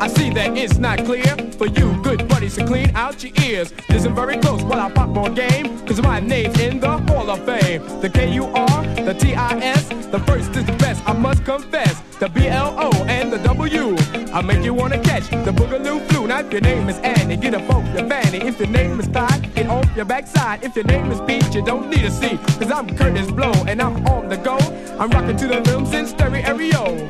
I see that it's not clear for you good buddies to clean out your ears. Listen very close while I pop more game, cause my name's in the Hall of Fame. The K-U-R, the T-I-S, the first is the best, I must confess. The B-L-O and the W, I make you wanna catch the boogaloo flu. Now if your name is Annie, get up off your fanny. If your name is Todd, get off your backside. If your name is Pete, you don't need a C, cause I'm Curtis Blow and I'm on the go. I'm rocking to the rhythms in stereo.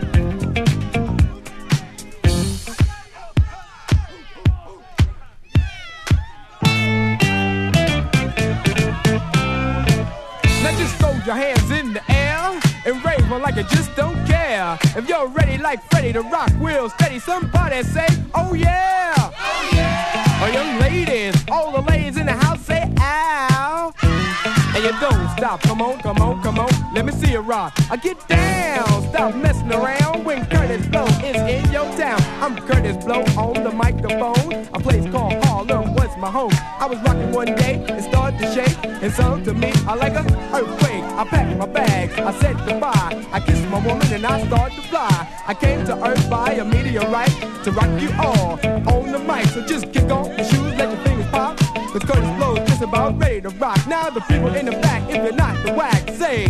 Your hands in the air and rave on like you just don't care. If you're ready like Freddie to rock real steady, somebody say, oh yeah, oh yeah. Oh, young ladies, all the ladies in the house say, ow. And you don't stop, come on, come on, come on, let me see you rock. I get down, stop messing around when Curtis Blow is in your town. I'm Curtis Blow on the microphone. A place called Harlem was my home. I was rocking one day and started to shake, and sung to me I like an earthquake. I packed my bags, I said goodbye. I kissed my woman and I started to fly. I came to Earth by a meteorite to rock you all on the mic. So just kick off your shoes, let your fingers pop, cause Curtis Blow is just about ready to rock. Now the people in the back, if you're not the whack, say.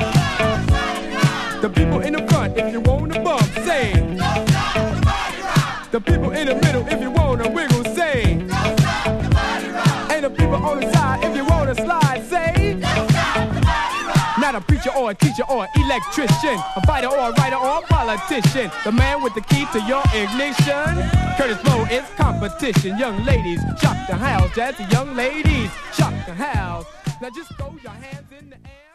The people in the front, if you want to bump, say. The people in the middle, if you want to wiggle, say. And the people on the side, if you want to slide, say. Not a preacher or a teacher or an electrician, a fighter or a writer or a politician, the man with the key to your ignition. Curtis Blow is competition. Young ladies, shock the house. Jazzy young ladies, shock the house. Now just throw your hands in the air.